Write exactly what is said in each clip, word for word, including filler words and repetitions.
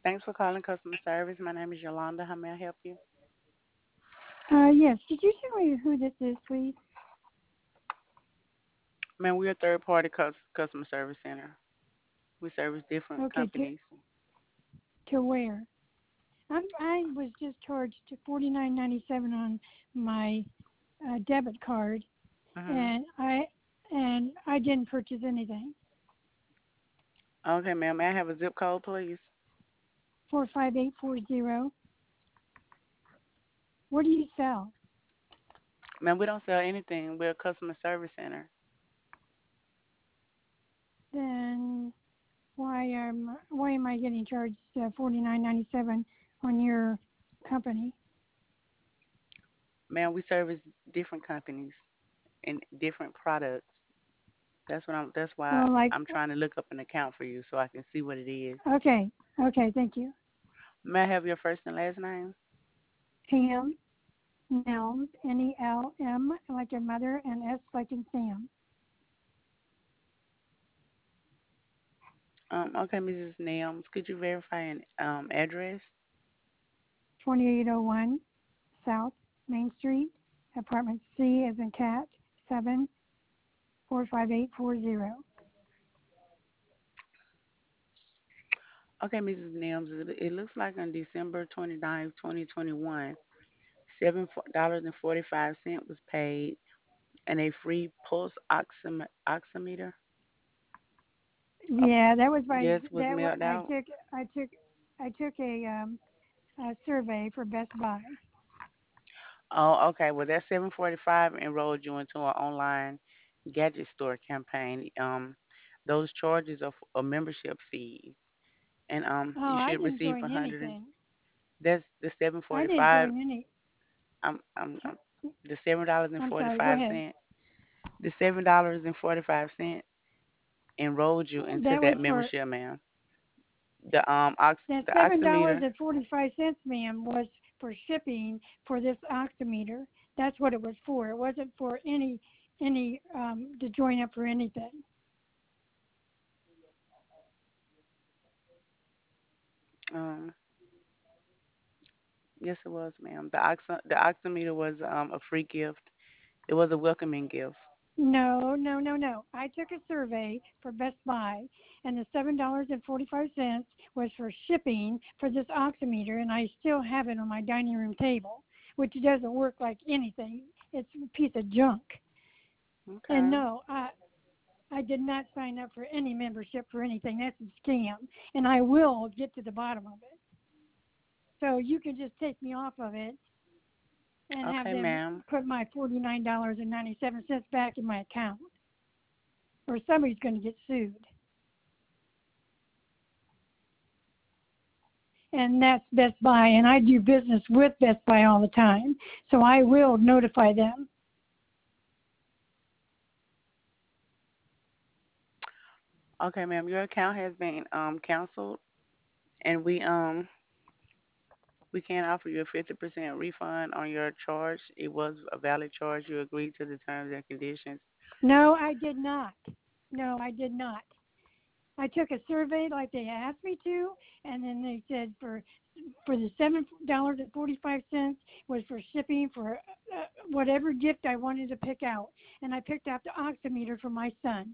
Thanks for calling customer service. My name is Yolanda. How may I help you? Uh, yes. Could you tell me who this is, please? Man, we're a third party cus- customer service center. We service different Okay, to companies. to where? I'm, I was just charged forty nine ninety seven on my uh, debit card, hmm and I and I didn't purchase anything. Okay, ma'am. May I have a zip code, please? Four five eight four zero. What do you sell? Man, we don't sell anything. We're a customer service center. Then why am why am I getting charged uh, forty nine ninety seven on your company? Man, we service different companies and different products. That's what I'm. That's why Well, like I'm trying to look up an account for you so I can see what it is. okay, okay, thank you. May I have your first and last name? Pam Nelms, N E L M like your mother, and S like in Sam. Um. Okay, missus Nelms, could you verify an um address? twenty-eight oh one South Main Street, apartment C as in cat, seven four five eight four zero. Okay, missus Nelms, it, it looks like on December twenty-ninth, twenty twenty-one, seven dollars and forty-five cents was paid, and a free pulse oxim- oximeter, uh, Yeah, that was my yes, was that wa- mailed I out. took I took I took a um a survey for Best Buy. Oh, okay. Well, that seven forty-five enrolled you into an online gadget store campaign. Um, those charges are, f- are membership fees, and um, Oh, you I should didn't receive a join hundred and anything. that's the seven I didn't forty-five. join any. Um, um, um the seven dollars and I'm sorry. Go forty-five ahead. cent. The seven dollars and forty-five cent enrolled you into That was that for membership, ma'am. The um ox that the seven dollars oximeter. and forty five cents, ma'am, was for shipping for this oximeter. That's what it was for. It wasn't for any any um to join up for anything. Um, yes, it was, ma'am. The ox the oximeter was um a free gift. It was a welcoming gift. No, no, no, no. I took a survey for Best Buy, and the seven dollars and forty five cents was for shipping for this oximeter, and I still have it on my dining room table, which doesn't work like anything. It's a piece of junk. And Okay. no, I I did not sign up for any membership for anything. That's a scam, and I will get to the bottom of it. So you can just take me off of it and have Okay, them ma'am. put my forty nine dollars and ninety seven cents back in my account, or somebody's going to get sued. And that's Best Buy, and I do business with Best Buy all the time, so I will notify them. Okay, ma'am. Your account has been um canceled, and we um we can offer you a fifty percent refund on your charge. It was a valid charge. You agreed to the terms and conditions. No, I did not. No, I did not. I took a survey like they asked me to, and then they said for for the seven dollars and forty five cents was for shipping for uh, whatever gift I wanted to pick out, and I picked out the oximeter for my son.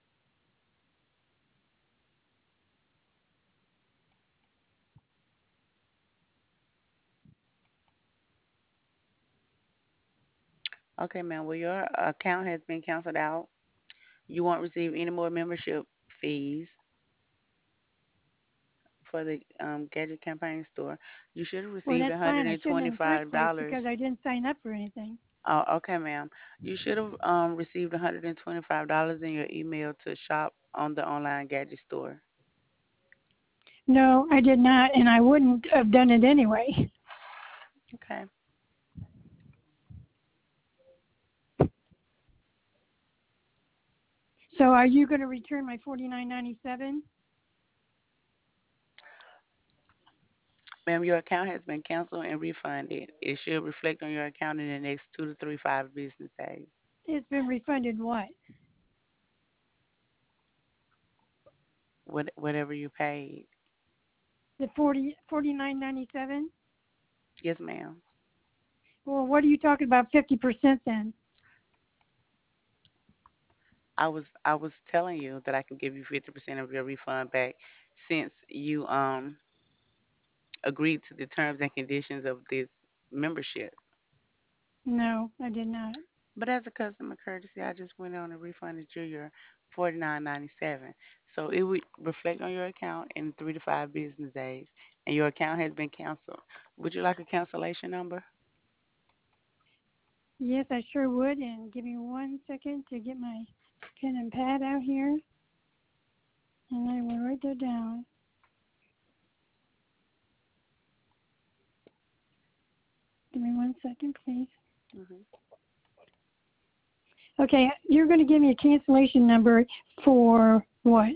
Okay, ma'am. Well, your account has been canceled out. You won't receive any more membership fees for the um, Gadget Campaign store. You should have Well, received that's fine. I shouldn't in the first place one hundred twenty-five dollars. because I didn't sign up for anything. Oh, okay, ma'am. You should have um, received one hundred twenty-five dollars in your email to shop on the online gadget store. No, I did not, and I wouldn't have done it anyway. Okay. So, are you going to return my forty nine ninety seven? Ma'am, your account has been canceled and refunded. It should reflect on your account in the next two to three five business days. It's been refunded. What? What, whatever you paid. The forty forty nine ninety seven. Yes, ma'am. Well, what are you talking about? Fifty percent then? I was I was telling you that I can give you fifty percent of your refund back since you um agreed to the terms and conditions of this membership. No, I did not. But as a customer courtesy, I just went on and refunded you your forty nine ninety seven. So it would reflect on your account in three to five business days, and your account has been canceled. Would you like a cancellation number? Yes, I sure would. And give me one second to get my pen and pad out here, and I will write that down. Give me one second, please. hmm Okay, you're going to give me a cancellation number for what?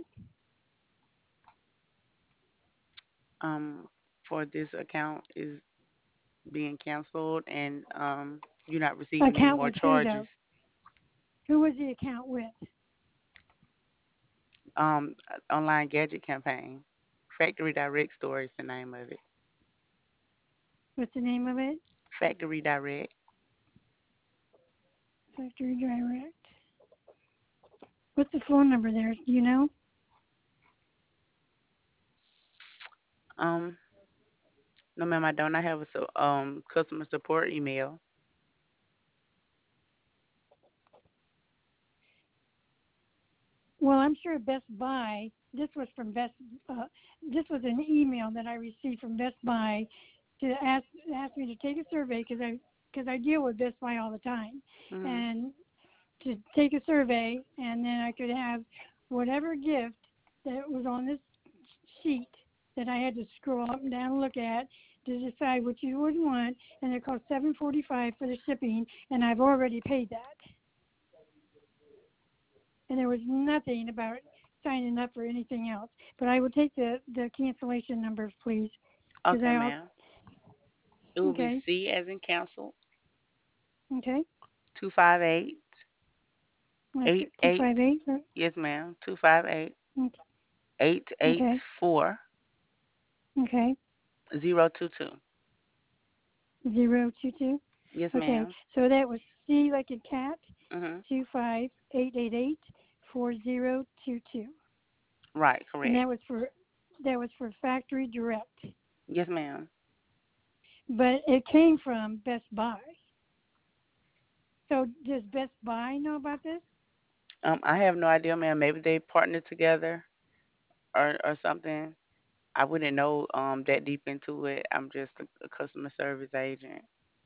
Um, for this account is being canceled, and um, you're not receiving any Account more with who charges. though? Who was the account with? Um, online gadget campaign, Factory Direct Store is the name of it. What's the name of it? Factory Direct. Factory Direct. What's the phone number there? Do you know? Um, no, ma'am, I don't. I have a so, um customer support email. Well, I'm sure Best Buy. This was from Best. Uh, this was an email that I received from Best Buy to ask ask me to take a survey because I because I deal with Best Buy all the time, Mhm. and to take a survey, and then I could have whatever gift that was on this sheet that I had to scroll up and down and look at to decide what you would want, and it cost seven forty five for the shipping, and I've already paid that. And there was nothing about signing up for anything else. But I will take the the cancellation numbers, please, because Okay, I also ma'am. It will be okay C as in cancel, okay two five eight eight two eight. five eight Yes, ma'am. Two five eight eight eight okay four okay zero two two. zero two two. Yes, Okay, ma'am. so that was C like a cat, Mhm. two five eight eight eight four zero two two, Right. and Correct. that was for that was for Factory Direct. Yes, ma'am. But it came from Best Buy. So does Best Buy know about this? Um, I have no idea, ma'am. Maybe they partnered together or or something. I wouldn't know um that deep into it. I'm just a, a customer service agent.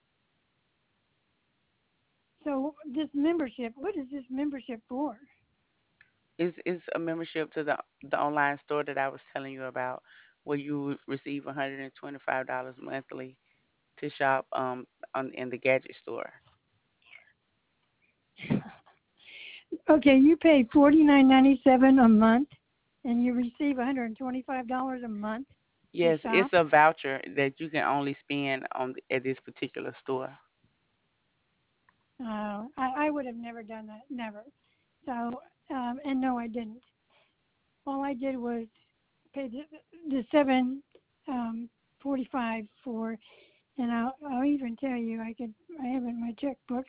So this membership, what is this membership for? It's it's a membership to the the online store that I was telling you about, where you would receive one hundred and twenty five dollars monthly to shop um on in the gadget store. Okay, you pay forty nine ninety seven a month, and you receive one hundred twenty five dollars a month to Yes, it's shop. a voucher that you can only spend on at this particular store. Uh, I, I would have never done that, never. So, um, and no, I didn't. All I did was pay the, the seven um, forty five for, and I'll, I'll even tell you, I could, I have it in my checkbook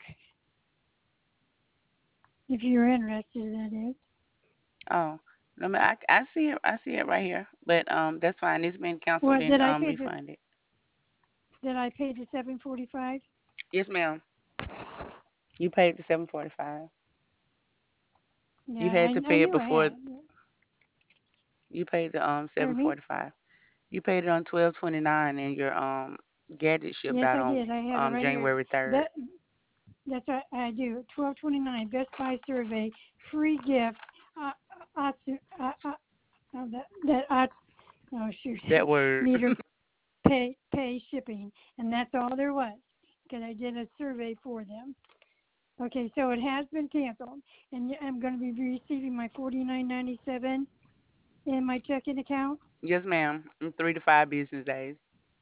if you're interested. That is. Oh, no, ma- I I see it. I see it right here. But um, that's fine. It's been canceled What did and I um pay the? refunded. Did I pay the seven forty five? Yes, ma'am. You paid the seven forty five. You Yeah, had I, to I pay it knew I before. had. You paid the um seven Pardon me? forty five. You paid it on twelve twenty nine, and your um gadget shipped Yes, out I on did. I have it um right here. January third. That that's what I do. Twelve twenty nine. Best Buy survey. Free gift. Uh, uh, uh, uh, uh, that that uh, oh shoot. That word. Meter pay pay shipping, and that's all there was. Because I did a survey for them. Okay, so it has been canceled, and I'm going to be receiving my forty nine ninety seven in my checking account. Yes, ma'am. In three to five business days.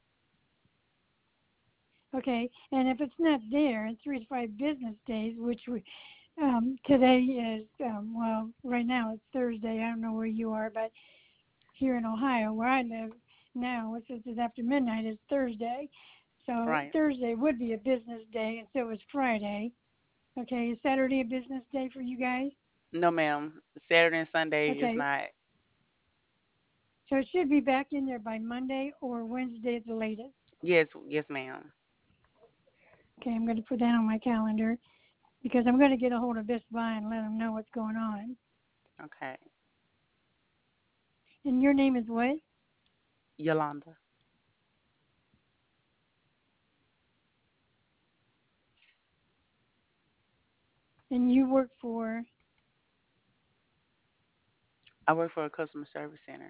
Okay, and if it's not there in three to five business days, which we, um, today is, um, well, right now it's Thursday. I don't know where you are, but here in Ohio, where I live, now, since it's after midnight, it's Thursday. So Right. Thursday would be a business day, and so is Friday. Okay, is Saturday a business day for you guys? No, ma'am. Saturday and Sunday is Okay, not. so it should be back in there by Monday or Wednesday at the latest. Yes, yes, ma'am. Okay, I'm going to put that on my calendar because I'm going to get a hold of Best Buy and let them know what's going on. Okay. And your name is what? Yolanda. And you work for, I work for a customer service center.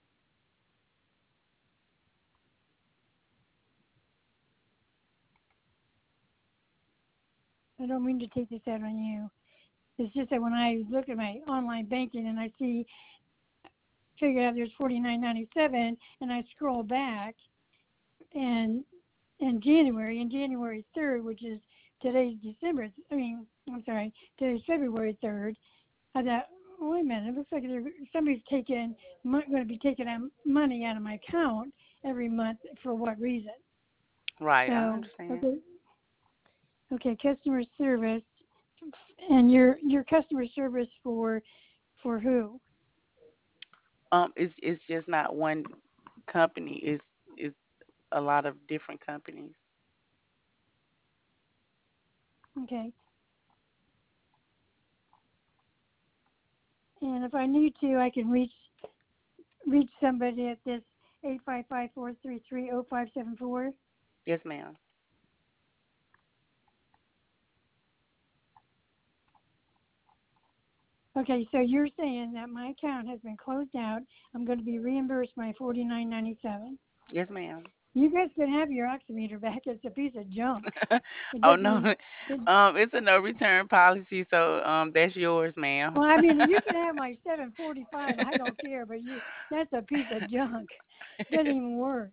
I don't mean to take this out on you. It's just that when I look at my online banking and I see, figure out there's forty-nine ninety-seven, and I scroll back, and in January, in January third, which is today's December, I mean, I'm sorry, today's February third, I thought, oh, wait a minute, it looks like there, somebody's taking, going to be taking out money out of my account every month. For what reason? Right, I So, understand. okay, okay, customer service, and your your customer service for for who? Um, it's it's just not one company. It's it's a lot of different companies. Okay, and if I need to, I can reach reach somebody at this eight five five, four three three, zero five seven four. Yes, ma'am. Okay, so you're saying that my account has been closed out. I'm going to be reimbursed my forty nine ninety seven. Yes, ma'am. You guys can have your oximeter back. It's a piece of junk. It Oh doesn't no. even. It, Um, it's a no return policy, so um, that's yours, ma'am. well, I mean, you can have my seven forty five. I don't care, but you that's a piece of junk. It doesn't even work.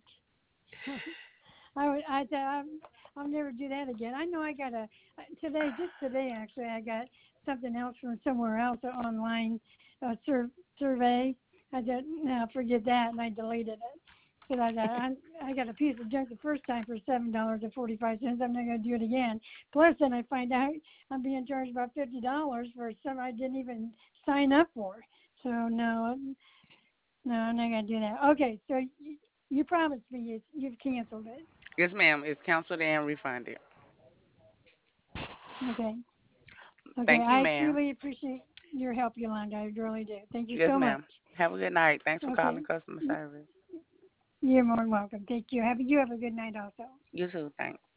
I would, I, I, I'll never do that again. I know I got a today, just today actually, I got something else from somewhere else, an online uh, sur- survey. I said, no, forget that, and I deleted it. Because I thought, I, I got a piece of junk the first time for seven dollars and forty-five cents. I'm not going to do it again. Plus, then I find out I'm being charged about fifty dollars for something I didn't even sign up for. So, no, no, I'm not going to do that. Okay, so you, you promised me you, you've canceled it. Yes, ma'am. It's canceled and refunded. Okay. Okay. Thank you, I ma'am. truly appreciate your help, Yolanda. I really do. Thank you Yes, so much. ma'am. Have a good night. Thanks for Okay. calling customer service. You're more than welcome. Thank you. Have you have a good night also. You too. Thanks.